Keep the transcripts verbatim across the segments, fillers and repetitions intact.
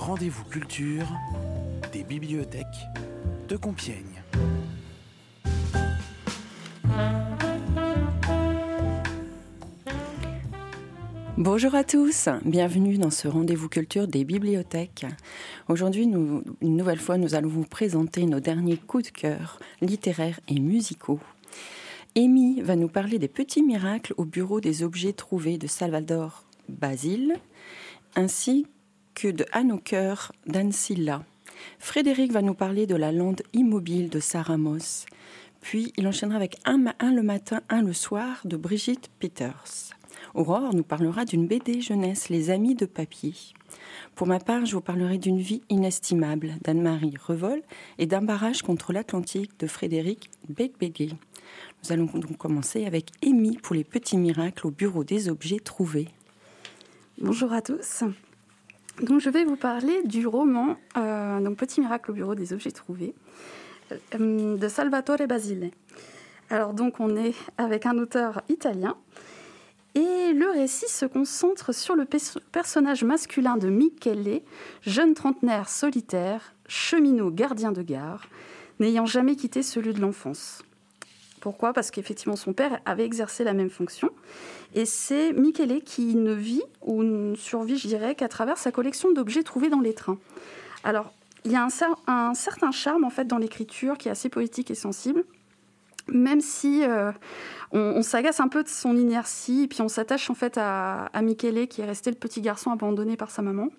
rendez-vous culture des bibliothèques de Compiègne. Bonjour à tous, bienvenue dans ce rendez-vous culture des bibliothèques. Aujourd'hui, nous, une nouvelle fois, nous allons vous présenter nos derniers coups de cœur littéraires et musicaux. Amy va nous parler des petits miracles au bureau des objets trouvés de Salvador Basile, ainsi que de Anne au cœur d'Anne Silla. Frédéric va nous parler de la lande immobile de Sarah Moss. Puis il enchaînera avec un, un le matin, un le soir de Brigitte Peters. Aurore nous parlera d'une B D jeunesse, Les Amis de papier. Pour ma part, je vous parlerai d'une vie inestimable d'Anne-Marie Revol et d'un barrage contre l'Atlantique de Frédéric Beigbeder. Nous allons donc commencer avec Amy pour les petits miracles au bureau des objets trouvés. Bonjour à tous. Donc, je vais vous parler du roman euh, donc Petit miracle au bureau des objets trouvés euh, de Salvatore Basile. Alors donc on est avec un auteur italien et le récit se concentre sur le pe- personnage masculin de Michele, jeune trentenaire solitaire, cheminot gardien de gare, n'ayant jamais quitté celui de l'enfance. Pourquoi ? Parce qu'effectivement, son père avait exercé la même fonction. Et c'est Michele qui ne vit ou ne survit, je dirais, qu'à travers sa collection d'objets trouvés dans les trains. Alors, il y a un, un certain charme, en fait, dans l'écriture qui est assez poétique et sensible, même si euh, on, on s'agace un peu de son inertie, et puis on s'attache, en fait, à, à Michele, qui est resté le petit garçon abandonné par sa maman.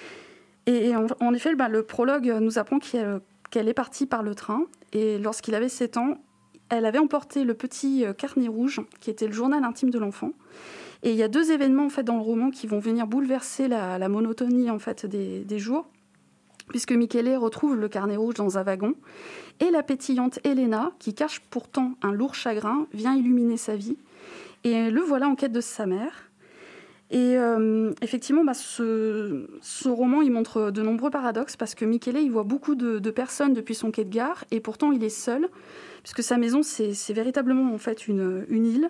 Et en, en effet, bah, le prologue nous apprend qu'elle, qu'elle est partie par le train, et lorsqu'il avait sept ans, elle avait emporté le petit carnet rouge, qui était le journal intime de l'enfant. Et il y a deux événements en fait, dans le roman qui vont venir bouleverser la, la monotonie en fait, des, des jours, puisque Michele retrouve le carnet rouge dans un wagon, et la pétillante Elena, qui cache pourtant un lourd chagrin, vient illuminer sa vie. Et le voilà en quête de sa mère. Et euh, effectivement, bah, ce, ce roman, il montre de nombreux paradoxes, parce que Michele, il voit beaucoup de, de personnes depuis son quai de gare, et pourtant il est seul, puisque sa maison, c'est, c'est véritablement en fait une, une île.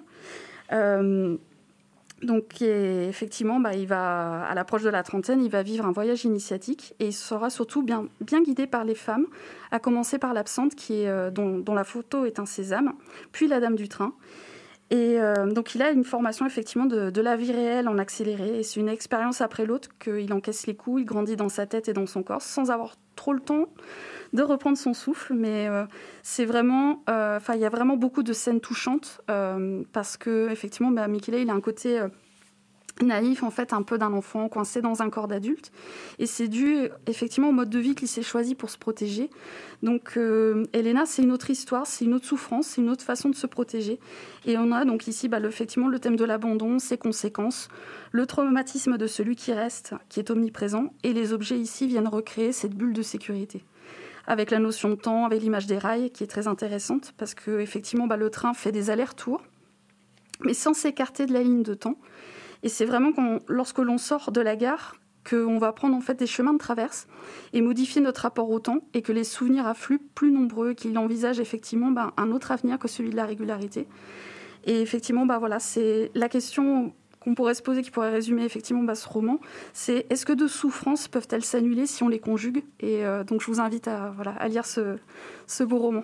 Euh, donc, et effectivement, bah, il va, à l'approche de la trentaine, il va vivre un voyage initiatique et il sera surtout bien, bien guidé par les femmes, à commencer par l'absente, qui est, euh, dont, dont la photo est un sésame, puis la dame du train. Et euh, donc, il a une formation effectivement de, de la vie réelle en accéléré. Et c'est une expérience après l'autre qu'il encaisse les coups, il grandit dans sa tête et dans son corps, sans avoir trop le temps de reprendre son souffle. Mais euh, c'est vraiment, euh, enfin, il y a vraiment beaucoup de scènes touchantes euh, parce que effectivement, bah, Michele, il a un côté euh, naïf, en fait, un peu d'un enfant coincé dans un corps d'adulte. Et c'est dû, effectivement, au mode de vie qu'il s'est choisi pour se protéger. Donc, euh, Elena, c'est une autre histoire, c'est une autre souffrance, c'est une autre façon de se protéger. Et on a donc ici, bah, le, effectivement, le thème de l'abandon, ses conséquences, le traumatisme de celui qui reste, qui est omniprésent. Et les objets ici viennent recréer cette bulle de sécurité. Avec la notion de temps, avec l'image des rails, qui est très intéressante, parce que, effectivement, bah, le train fait des allers-retours, mais sans s'écarter de la ligne de temps. Et c'est vraiment quand, lorsque l'on sort de la gare qu'on va prendre en fait des chemins de traverse et modifier notre rapport au temps et que les souvenirs affluent plus nombreux, qu'il envisage effectivement ben, un autre avenir que celui de la régularité. Et effectivement, ben, voilà, c'est la question qu'on pourrait se poser, qui pourrait résumer effectivement ben, ce roman, c'est est-ce que deux souffrances peuvent-elles s'annuler si on les conjugue ? Et euh, donc je vous invite à, voilà, à lire ce, ce beau roman.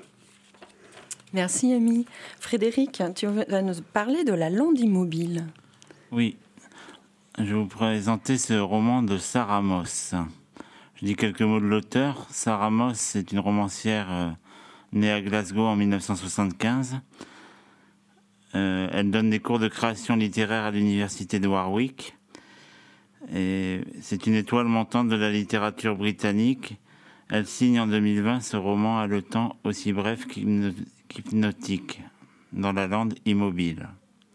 Merci Amy. Frédéric, tu vas nous parler de la lande immobile. Oui. Je vais vous présenter ce roman de Sarah Moss. Je dis quelques mots de l'auteur. Sarah Moss est une romancière euh, née à Glasgow en dix-neuf cent soixante-quinze. Euh, elle donne des cours de création littéraire à l'université de Warwick. Et c'est une étoile montante de la littérature britannique. Elle signe en deux mille vingt ce roman haletant aussi bref qu'hypnotique, dans la lande immobile.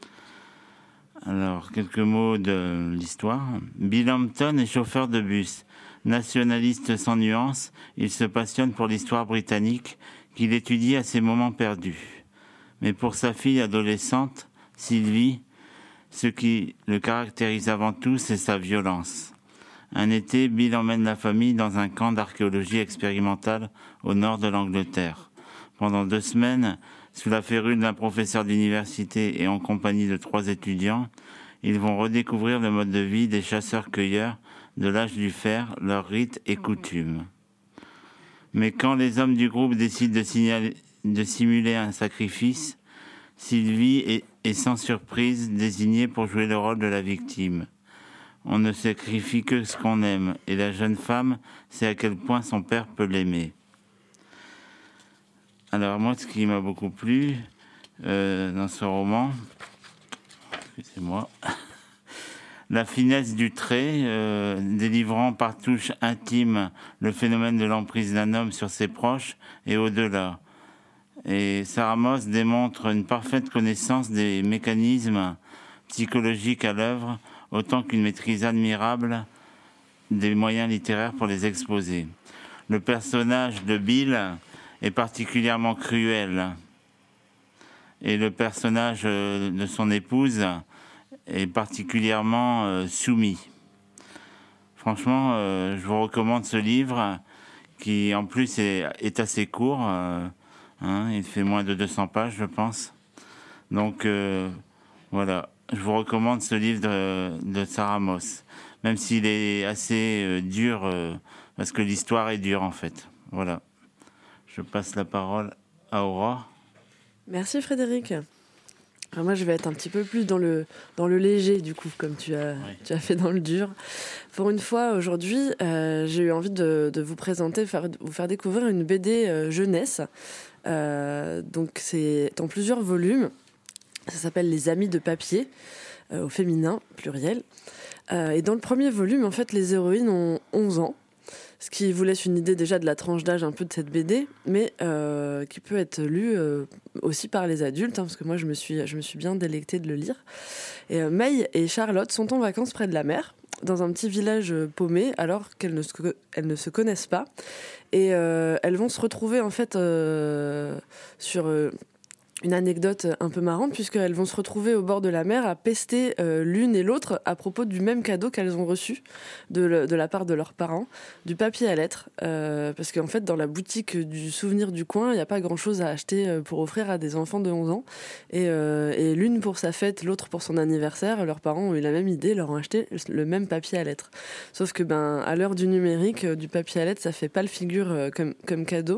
Alors, quelques mots de l'histoire. Bill Hampton est chauffeur de bus. Nationaliste sans nuance, il se passionne pour l'histoire britannique qu'il étudie à ses moments perdus. Mais pour sa fille adolescente, Sylvie, ce qui le caractérise avant tout, c'est sa violence. Un été, Bill emmène la famille dans un camp d'archéologie expérimentale au nord de l'Angleterre. Pendant deux semaines, sous la férule d'un professeur d'université et en compagnie de trois étudiants, ils vont redécouvrir le mode de vie des chasseurs-cueilleurs de l'âge du fer, leurs rites et coutumes. Mais quand les hommes du groupe décident de, signaler, de simuler un sacrifice, Sylvie est, est sans surprise désignée pour jouer le rôle de la victime. On ne sacrifie que ce qu'on aime, et la jeune femme sait à quel point son père peut l'aimer. Alors moi, ce qui m'a beaucoup plu euh, dans ce roman, excusez-moi, la finesse du trait, euh, délivrant par touche intime le phénomène de l'emprise d'un homme sur ses proches et au-delà. Et Sarah Moss démontre une parfaite connaissance des mécanismes psychologiques à l'œuvre, autant qu'une maîtrise admirable des moyens littéraires pour les exposer. Le personnage de Bill est particulièrement cruel, et le personnage de son épouse est particulièrement euh, soumis. Franchement, euh, je vous recommande ce livre qui, en plus, est, est assez court. Euh, hein, il fait moins de deux cents pages, je pense. Donc, euh, voilà. Je vous recommande ce livre de, de Sarah Moss, même s'il est assez euh, dur, euh, parce que l'histoire est dure, en fait. Voilà. Je passe la parole à Aurore. Merci, Frédéric. Alors moi, je vais être un petit peu plus dans le, dans le léger, du coup, comme tu as, oui. tu as fait dans le dur. Pour une fois, aujourd'hui, euh, j'ai eu envie de, de vous présenter, faire, vous faire découvrir une B D euh, jeunesse. Euh, donc, c'est en plusieurs volumes. Ça s'appelle Les Amis de papier, euh, au féminin, pluriel. Euh, et dans le premier volume, en fait, les héroïnes ont onze ans. Ce qui vous laisse une idée déjà de la tranche d'âge un peu de cette B D, mais euh, qui peut être lue euh, aussi par les adultes, hein, parce que moi je me suis, je me suis bien délectée de le lire. Et euh, May et Charlotte sont en vacances près de la mer, dans un petit village paumé, alors qu'elles ne se, elles ne se connaissent pas. Et euh, elles vont se retrouver en fait euh, sur... Euh, une anecdote un peu marrante, puisqu'elles vont se retrouver au bord de la mer à pester euh, l'une et l'autre à propos du même cadeau qu'elles ont reçu de, le, de la part de leurs parents, du papier à lettres. Euh, parce qu'en fait, dans la boutique du souvenir du coin, il n'y a pas grand-chose à acheter pour offrir à des enfants de onze ans. Et, euh, et l'une pour sa fête, l'autre pour son anniversaire, leurs parents ont eu la même idée, leur ont acheté le même papier à lettres. Sauf que, ben, à l'heure du numérique, du papier à lettres, ça fait pas le figure euh, comme, comme cadeau.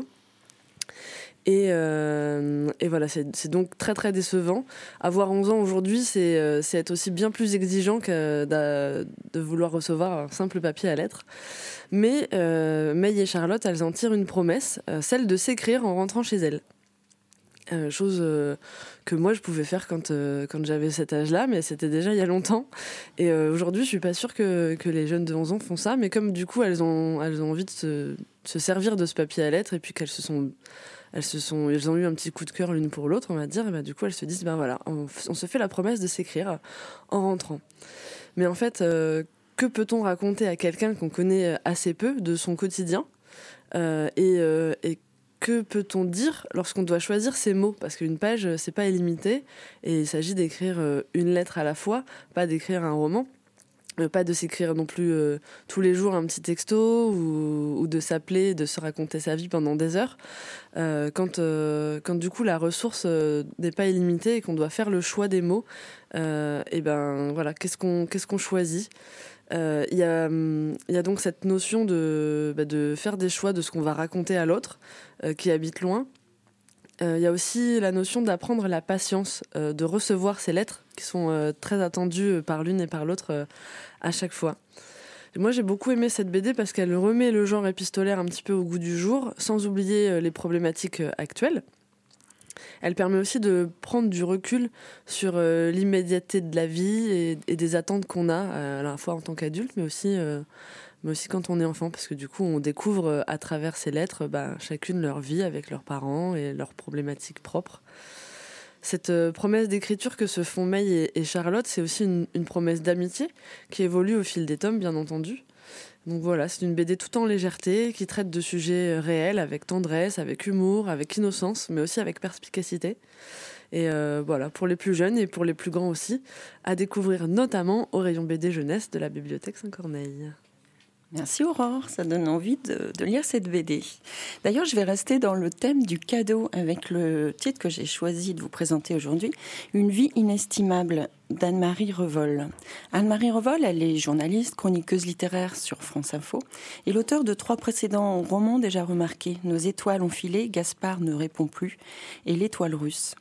Et, euh, et voilà, c'est, c'est donc très très décevant. Avoir onze ans aujourd'hui, c'est, euh, c'est être aussi bien plus exigeant que de, de vouloir recevoir un simple papier à lettres. Mais euh, May et Charlotte, elles en tirent une promesse, euh, celle de s'écrire en rentrant chez elles. Euh, chose euh, que moi je pouvais faire quand, euh, quand j'avais cet âge-là, mais c'était déjà il y a longtemps. Et euh, aujourd'hui, je suis pas sûre que, que les jeunes de onze ans font ça, mais comme du coup elles ont, elles ont envie de se, se servir de ce papier à lettres et puis qu'elles se sont... Elles, se sont, elles ont eu un petit coup de cœur l'une pour l'autre, on va dire. Et bah, du coup, elles se disent, ben voilà, on, on se fait la promesse de s'écrire en rentrant. Mais en fait, euh, que peut-on raconter à quelqu'un qu'on connaît assez peu de son quotidien euh, et, euh, et que peut-on dire lorsqu'on doit choisir ses mots ? Parce qu'une page, c'est pas illimité. Et il s'agit d'écrire une lettre à la fois, pas d'écrire un roman. Euh, pas de s'écrire non plus euh, tous les jours un petit texto ou, ou de s'appeler, de se raconter sa vie pendant des heures. Euh, quand, euh, quand du coup la ressource euh, n'est pas illimitée et qu'on doit faire le choix des mots, euh, et ben voilà, qu'est-ce qu'on, qu'est-ce qu'on choisit ? Euh, y a, y a donc cette notion de, bah, de faire des choix de ce qu'on va raconter à l'autre euh, qui habite loin. Il euh, y a aussi la notion d'apprendre la patience, euh, de recevoir ces lettres qui sont euh, très attendues par l'une et par l'autre euh, à chaque fois. Et moi, j'ai beaucoup aimé cette B D parce qu'elle remet le genre épistolaire un petit peu au goût du jour, sans oublier euh, les problématiques euh, actuelles. Elle permet aussi de prendre du recul sur euh, l'immédiateté de la vie et, et des attentes qu'on a, euh, à la fois en tant qu'adulte, mais aussi... Euh, mais aussi quand on est enfant, parce que du coup, on découvre à travers ces lettres bah, chacune leur vie avec leurs parents et leurs problématiques propres. Cette euh, promesse d'écriture que se font May et, et Charlotte, c'est aussi une, une promesse d'amitié qui évolue au fil des tomes, bien entendu. Donc voilà, c'est une B D tout en légèreté, qui traite de sujets réels, avec tendresse, avec humour, avec innocence, mais aussi avec perspicacité. Et euh, voilà, pour les plus jeunes et pour les plus grands aussi, à découvrir notamment au rayon B D jeunesse de la Bibliothèque Saint-Corneille. Merci Aurore, ça donne envie de, de lire cette B D. D'ailleurs, je vais rester dans le thème du cadeau avec le titre que j'ai choisi de vous présenter aujourd'hui, Une vie inestimable d'Anne-Marie Revol. Anne-Marie Revol, elle est journaliste, chroniqueuse littéraire sur France Info et l'auteur de trois précédents romans déjà remarqués, Nos étoiles ont filé, Gaspard ne répond plus et L'étoile russe.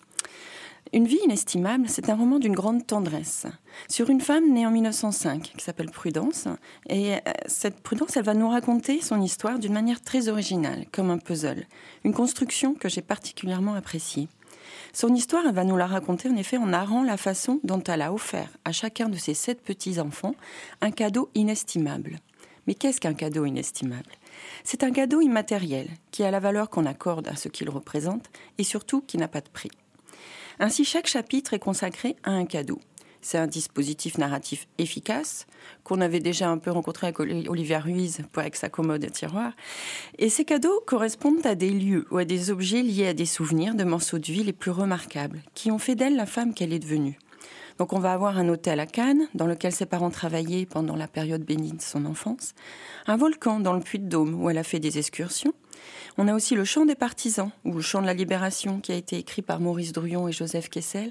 Une vie inestimable, c'est un roman d'une grande tendresse sur une femme née en mille neuf cent cinq qui s'appelle Prudence. Et cette Prudence, elle va nous raconter son histoire d'une manière très originale, comme un puzzle. Une construction que j'ai particulièrement appréciée. Son histoire, elle va nous la raconter en effet en narrant la façon dont elle a offert à chacun de ses sept petits-enfants un cadeau inestimable. Mais qu'est-ce qu'un cadeau inestimable ? C'est un cadeau immatériel qui a la valeur qu'on accorde à ce qu'il représente et surtout qui n'a pas de prix. Ainsi, chaque chapitre est consacré à un cadeau. C'est un dispositif narratif efficace, qu'on avait déjà un peu rencontré avec Olivia Ruiz avec sa commode et tiroir. Et ces cadeaux correspondent à des lieux ou à des objets liés à des souvenirs de morceaux de vie les plus remarquables, qui ont fait d'elle la femme qu'elle est devenue. Donc on va avoir un hôtel à Cannes, dans lequel ses parents travaillaient pendant la période bénie de son enfance, un volcan dans le Puy-de-Dôme, où elle a fait des excursions. On a aussi le Chant des partisans, ou le Chant de la libération, qui a été écrit par Maurice Druon et Joseph Kessel.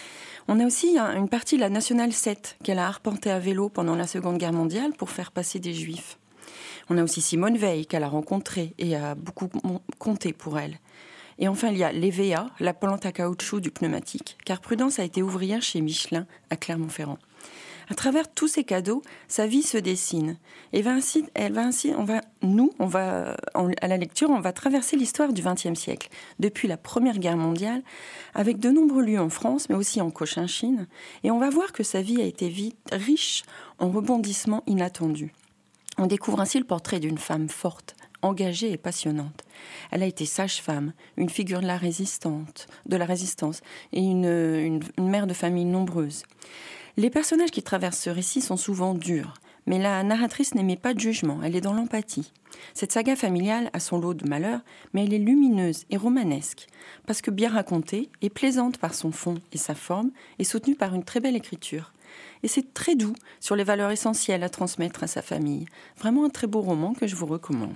On a aussi une partie de la Nationale sept, qu'elle a arpentée à vélo pendant la Seconde Guerre mondiale pour faire passer des Juifs. On a aussi Simone Veil, qu'elle a rencontrée et a beaucoup compté pour elle. Et enfin, il y a l'E V A, la plante à caoutchouc du pneumatique, car Prudence a été ouvrière chez Michelin à Clermont-Ferrand. À travers tous ces cadeaux, sa vie se dessine. Et va ainsi, elle va ainsi, on va, nous, on va, à la lecture, on va traverser l'histoire du vingtième siècle, depuis la Première Guerre mondiale, avec de nombreux lieux en France, mais aussi en Cochinchine. Et on va voir que sa vie a été vite riche en rebondissements inattendus. On découvre ainsi le portrait d'une femme forte, engagée et passionnante. Elle a été sage-femme, une figure de la résistante, de la résistance et une, une, une mère de famille nombreuse. Les personnages qui traversent ce récit sont souvent durs, mais la narratrice n'émet pas de jugement, elle est dans l'empathie. Cette saga familiale a son lot de malheurs, mais elle est lumineuse et romanesque, parce que bien racontée et plaisante par son fond et sa forme, et soutenue par une très belle écriture. Et c'est très doux sur les valeurs essentielles à transmettre à sa famille. Vraiment un très beau roman que je vous recommande.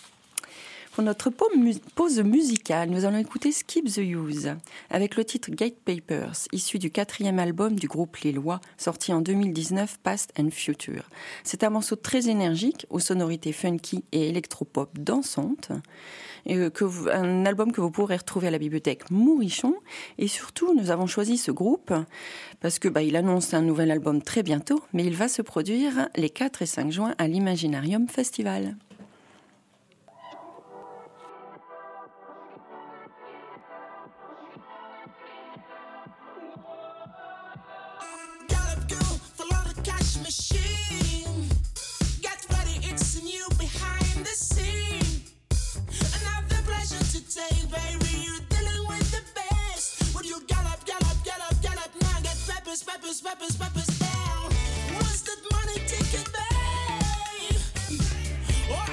Pour notre pause musicale, nous allons écouter Skip the Use avec le titre Gate Papers, issu du quatrième album du groupe Les Lois, sorti en deux mille dix-neuf, Past and Future. C'est un morceau très énergique, aux sonorités funky et électropop dansantes, et que vous, un album que vous pourrez retrouver à la bibliothèque Mourichon. Et surtout, nous avons choisi ce groupe parce que bah, il annonce un nouvel album très bientôt, mais il va se produire les quatre et cinq juin à l'Imaginarium Festival. Peppers, peppers, peppers down. What's that money ticket, babe? Oh,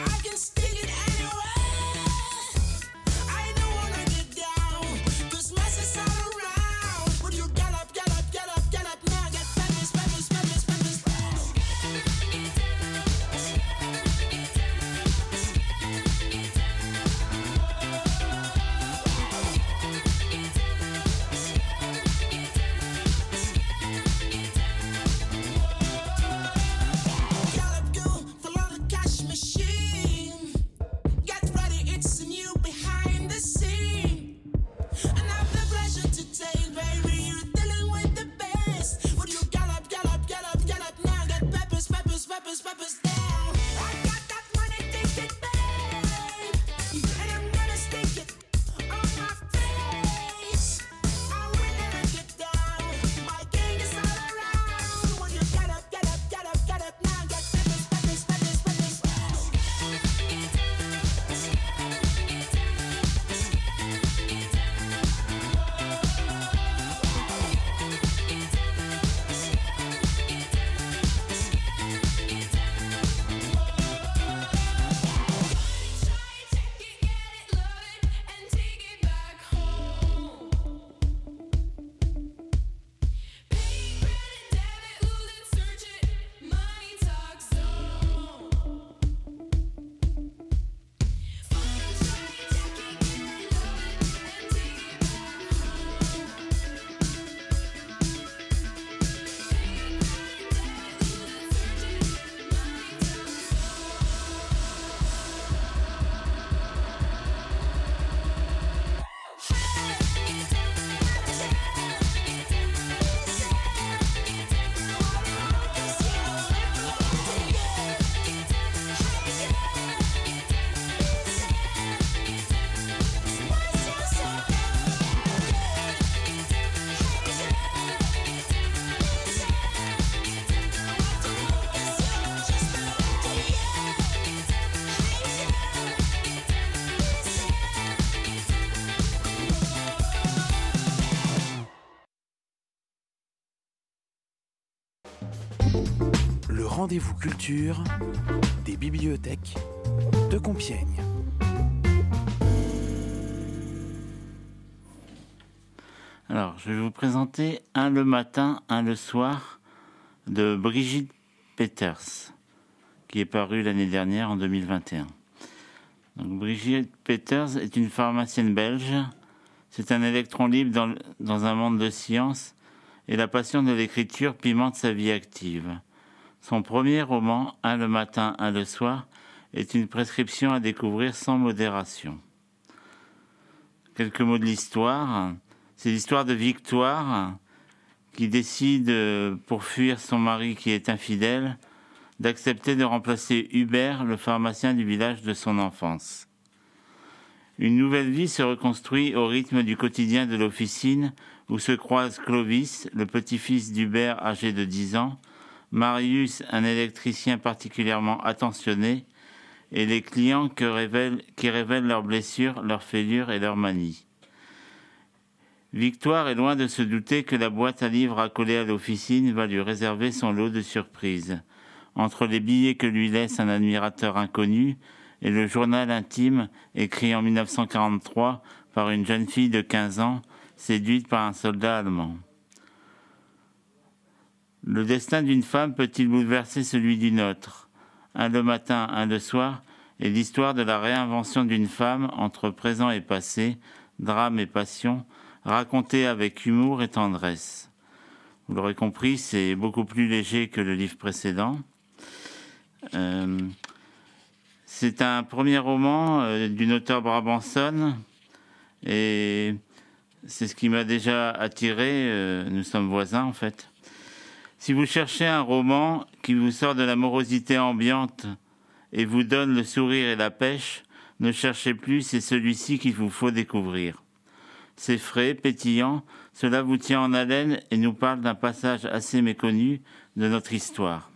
Le rendez-vous culture des bibliothèques de Compiègne. Alors, je vais vous présenter Un le matin, un le soir de Brigitte Peters, qui est paru l'année dernière en deux mille vingt et un. Donc, Brigitte Peters est une pharmacienne belge. C'est un électron libre dans, dans un monde de science, et la passion de l'écriture pimente sa vie active. Son premier roman, Un le matin, un le soir, est une prescription à découvrir sans modération. Quelques mots de l'histoire. C'est l'histoire de Victoire, qui décide, pour fuir son mari qui est infidèle, d'accepter de remplacer Hubert, le pharmacien du village de son enfance. Une nouvelle vie se reconstruit au rythme du quotidien de l'officine, où se croisent Clovis, le petit-fils d'Hubert âgé de dix ans, Marius, un électricien particulièrement attentionné, et les clients que révèlent, qui révèlent leurs blessures, leurs fêlures et leurs manies. Victoire est loin de se douter que la boîte à livres accolée à l'officine va lui réserver son lot de surprises. Entre les billets que lui laisse un admirateur inconnu et le journal intime écrit en dix-neuf cent quarante-trois par une jeune fille de quinze ans séduite par un soldat allemand. Le destin d'une femme peut-il bouleverser celui d'une autre ? Un le matin, un le soir est l'histoire de la réinvention d'une femme entre présent et passé, drame et passion, racontée avec humour et tendresse. Vous l'aurez compris, c'est beaucoup plus léger que le livre précédent. Euh, c'est un premier roman euh, d'une auteure brabançonne et c'est ce qui m'a déjà attiré. Euh, nous sommes voisins en fait. Si vous cherchez un roman qui vous sort de la morosité ambiante et vous donne le sourire et la pêche, ne cherchez plus, c'est celui-ci qu'il vous faut découvrir. C'est frais, pétillant, cela vous tient en haleine et nous parle d'un passage assez méconnu de notre histoire.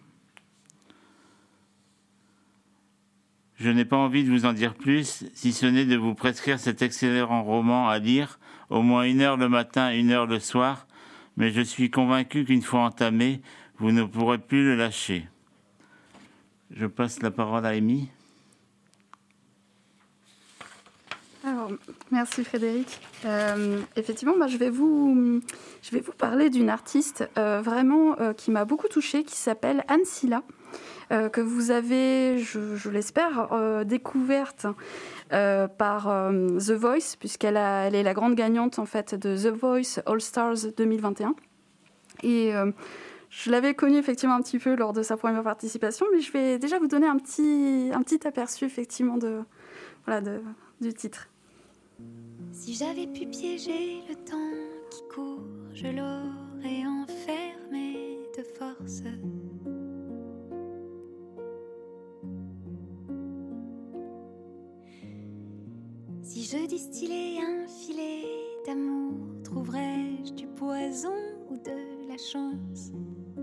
Je n'ai pas envie de vous en dire plus, si ce n'est de vous prescrire cet excellent roman à lire, au moins une heure le matin, une heure le soir, mais je suis convaincu qu'une fois entamé, vous ne pourrez plus le lâcher. Je passe la parole à Amy. Alors, merci Frédéric. Euh, effectivement, bah, je, vais vous, je vais vous parler d'une artiste euh, vraiment euh, qui m'a beaucoup touchée, qui s'appelle Anne Silla, euh, que vous avez, je, je l'espère, euh, découverte euh, par euh, The Voice, puisqu'elle a, elle est la grande gagnante en fait, de The Voice All Stars deux mille vingt et un. Et euh, je l'avais connue effectivement un petit peu lors de sa première participation, mais je vais déjà vous donner un petit, un petit aperçu effectivement de, voilà, de, du titre. Si j'avais pu piéger le temps qui court, je l'aurais enfermé de force. Si je distillais un filet d'amour, trouverais-je du poison ou de la chance?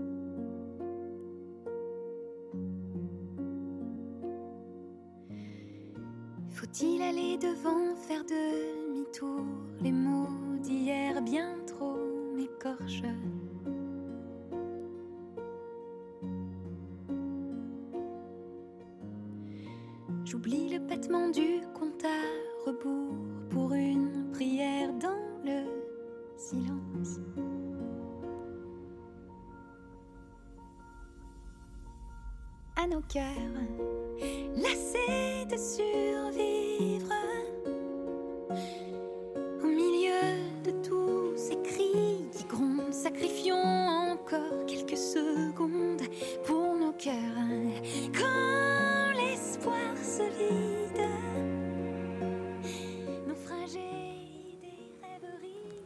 Faut-il aller devant, faire demi-tour? Les mots d'hier bien trop m'écorchent. J'oublie le battement du compte à rebours pour une prière dans le silence. À nos cœurs, lassés de survivre, au milieu de tous ces cris qui grondent, sacrifions encore quelques secondes pour nos cœurs. Quand l'espoir se vide, naufragés des rêveries.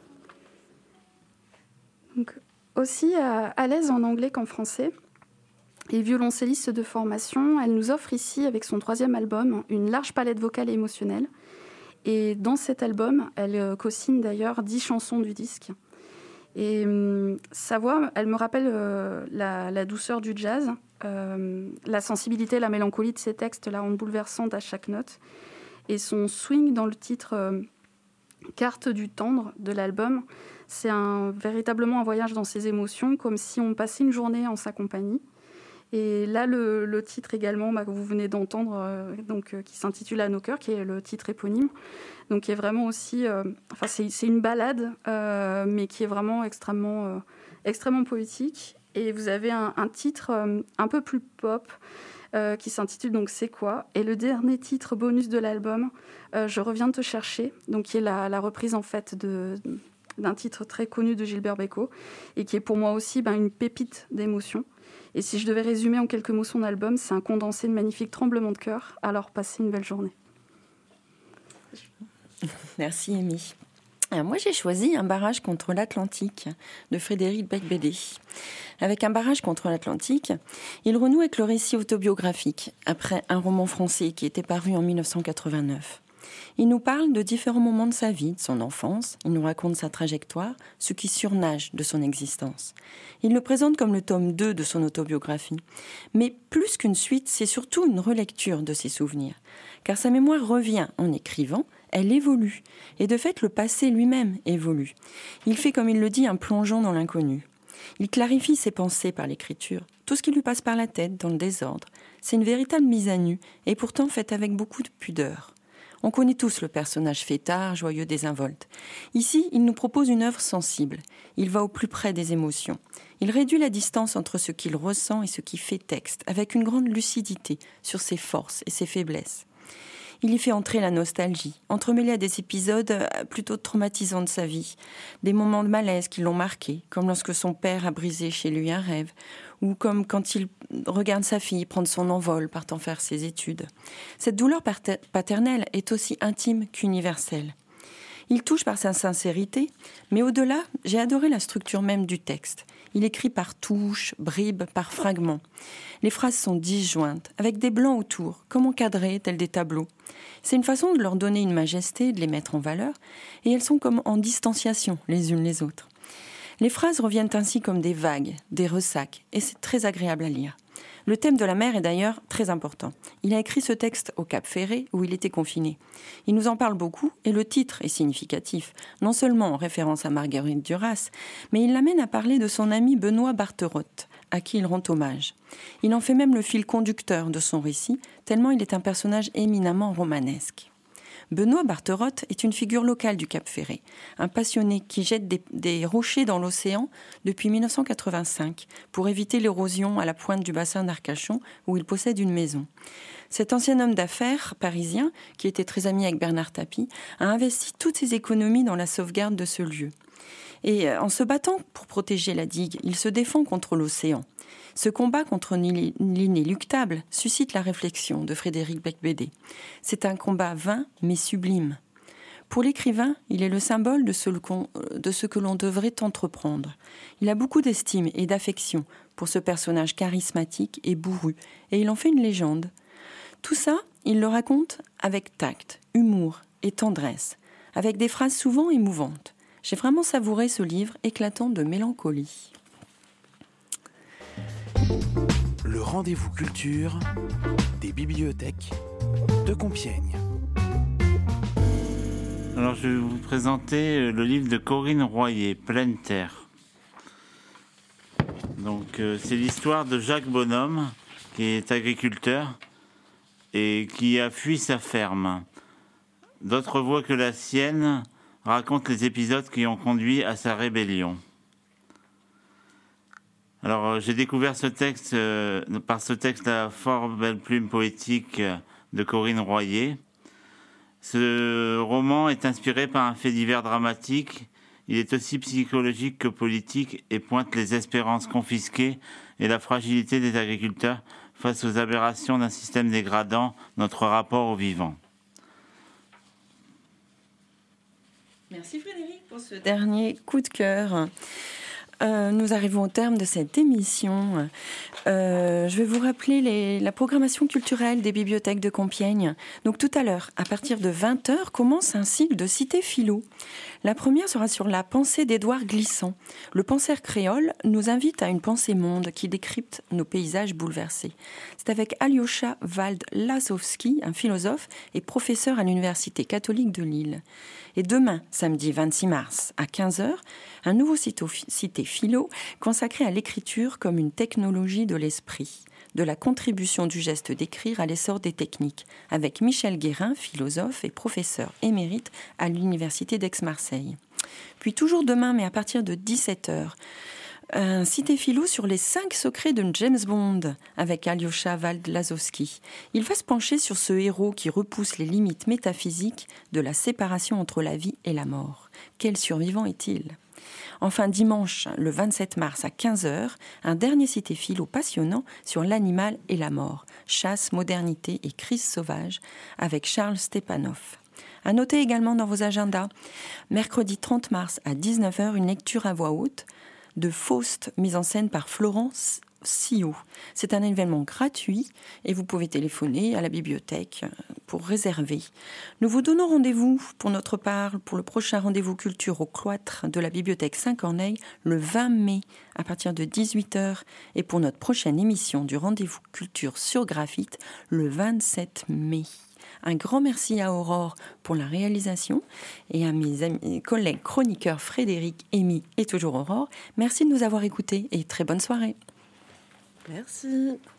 Donc, aussi à, à l'aise en anglais qu'en français. Et violoncelliste de formation, elle nous offre ici, avec son troisième album, une large palette vocale et émotionnelle. Et dans cet album, elle co-signe d'ailleurs dix chansons du disque. Et euh, sa voix, elle me rappelle euh, la, la douceur du jazz, euh, la sensibilité, la mélancolie de ses textes la rendent bouleversante à chaque note. Et son swing dans le titre euh, Carte du tendre de l'album, c'est un, véritablement un voyage dans ses émotions, comme si on passait une journée en sa compagnie. Et là, le, le titre également bah, que vous venez d'entendre, euh, donc, euh, qui s'intitule « À nos cœurs », qui est le titre éponyme, donc qui est vraiment aussi... Euh, enfin, c'est, c'est une ballade, euh, mais qui est vraiment extrêmement, euh, extrêmement poétique. Et vous avez un, un titre euh, un peu plus pop, euh, qui s'intitule donc « C'est quoi ?» Et le dernier titre bonus de l'album, euh, « Je reviens te chercher », donc qui est la, la reprise en fait de... d'un titre très connu de Gilbert Bécaud, et qui est pour moi aussi ben, une pépite d'émotion. Et si je devais résumer en quelques mots son album, c'est un condensé de magnifiques tremblements de cœur. Alors passez une belle journée. Merci Amy. Alors moi j'ai choisi Un barrage contre l'Atlantique de Frédéric Beigbeder. Avec Un barrage contre l'Atlantique, il renoue avec le récit autobiographique, après un roman français qui était paru en dix-neuf cent quatre-vingt-neuf. Il nous parle de différents moments de sa vie, de son enfance. Il nous raconte sa trajectoire, ce qui surnage de son existence. Il le présente comme le tome deux de son autobiographie. Mais plus qu'une suite, c'est surtout une relecture de ses souvenirs. Car sa mémoire revient en écrivant, elle évolue. Et de fait, le passé lui-même évolue. Il fait, comme il le dit, un plongeon dans l'inconnu. Il clarifie ses pensées par l'écriture, tout ce qui lui passe par la tête dans le désordre. C'est une véritable mise à nu, et pourtant faite avec beaucoup de pudeur. On connaît tous le personnage fêtard, joyeux, désinvolte. Ici, il nous propose une œuvre sensible. Il va au plus près des émotions. Il réduit la distance entre ce qu'il ressent et ce qui fait texte, avec une grande lucidité sur ses forces et ses faiblesses. Il y fait entrer la nostalgie, entremêlée à des épisodes plutôt traumatisants de sa vie, des moments de malaise qui l'ont marqué, comme lorsque son père a brisé chez lui un rêve, ou comme quand il regarde sa fille prendre son envol partant faire ses études. Cette douleur paternelle est aussi intime qu'universelle. Il touche par sa sincérité, mais au-delà, j'ai adoré la structure même du texte. Il écrit par touches, bribes, par fragments. Les phrases sont disjointes, avec des blancs autour, comme encadrés, tels des tableaux. C'est une façon de leur donner une majesté, de les mettre en valeur, et elles sont comme en distanciation les unes les autres. Les phrases reviennent ainsi comme des vagues, des ressacs, et c'est très agréable à lire. Le thème de la mer est d'ailleurs très important. Il a écrit ce texte au Cap Ferré, où il était confiné. Il nous en parle beaucoup, et le titre est significatif, non seulement en référence à Marguerite Duras, mais il l'amène à parler de son ami Benoît Barterotte, à qui il rend hommage. Il en fait même le fil conducteur de son récit, tellement il est un personnage éminemment romanesque. Benoît Barterotte est une figure locale du Cap Ferré, un passionné qui jette des, des rochers dans l'océan depuis dix-neuf cent quatre-vingt-cinq pour éviter l'érosion à la pointe du bassin d'Arcachon où il possède une maison. Cet ancien homme d'affaires parisien, qui était très ami avec Bernard Tapie, a investi toutes ses économies dans la sauvegarde de ce lieu. Et en se battant pour protéger la digue, il se défend contre l'océan. Ce combat contre l'inéluctable suscite la réflexion de Frédéric Beigbeder. C'est un combat vain mais sublime. Pour l'écrivain, il est le symbole de ce, de ce que l'on devrait entreprendre. Il a beaucoup d'estime et d'affection pour ce personnage charismatique et bourru, et il en fait une légende. Tout ça, il le raconte avec tact, humour et tendresse, avec des phrases souvent émouvantes. J'ai vraiment savouré ce livre éclatant de mélancolie. Le rendez-vous culture des bibliothèques de Compiègne. Alors, je vais vous présenter le livre de Corinne Royer, Pleine Terre. Donc, euh, c'est l'histoire de Jacques Bonhomme, qui est agriculteur et qui a fui sa ferme. D'autres voix que la sienne racontent les épisodes qui ont conduit à sa rébellion. Alors, euh, j'ai découvert ce texte euh, par ce texte La fort belle plume poétique de Corinne Royer. Ce roman est inspiré par un fait divers dramatique. Il est aussi psychologique que politique et pointe les espérances confisquées et la fragilité des agriculteurs face aux aberrations d'un système dégradant notre rapport au vivant. Merci Frédéric pour ce dernier coup de cœur. euh, nous arrivons au terme de cette émission. Euh, je vais vous rappeler les, la programmation culturelle des bibliothèques de Compiègne. Donc tout à l'heure, à partir de vingt heures, commence un cycle de cités philo. La première sera sur la pensée d'Édouard Glissant. Le penseur créole nous invite à une pensée monde qui décrypte nos paysages bouleversés. C'est avec Alyosha Wald-Lasowski, un philosophe et professeur à l'Université catholique de Lille. Et demain, samedi vingt-six mars, à quinze heures, un nouveau cité philo consacré à l'écriture comme une technologie de l'esprit, de la contribution du geste d'écrire à l'essor des techniques, avec Michel Guérin, philosophe et professeur émérite à l'Université d'Aix-Marseille. Puis toujours demain, mais à partir de dix-sept heures, un cité philo sur les cinq secrets de James Bond avec Alyosha Wald-Lasowski. Il va se pencher sur ce héros qui repousse les limites métaphysiques de la séparation entre la vie et la mort. Quel survivant est-il ? Enfin, dimanche, le vingt-sept mars à quinze heures, un dernier cité philo passionnant sur l'animal et la mort, chasse, modernité et crise sauvage, avec Charles Stepanov. À noter également dans vos agendas, mercredi trente mars à dix-neuf heures, une lecture à voix haute de Faust, mise en scène par Florence Sio. C'est un événement gratuit et vous pouvez téléphoner à la bibliothèque pour réserver. Nous vous donnons rendez-vous pour notre part pour le prochain rendez-vous culture au cloître de la bibliothèque Saint-Corneille le vingt mai à partir de dix-huit heures et pour notre prochaine émission du rendez-vous culture sur graphite le vingt-sept mai. Un grand merci à Aurore pour la réalisation et à mes amis, collègues chroniqueurs Frédéric, Amy et toujours Aurore. Merci de nous avoir écoutés et très bonne soirée. Merci.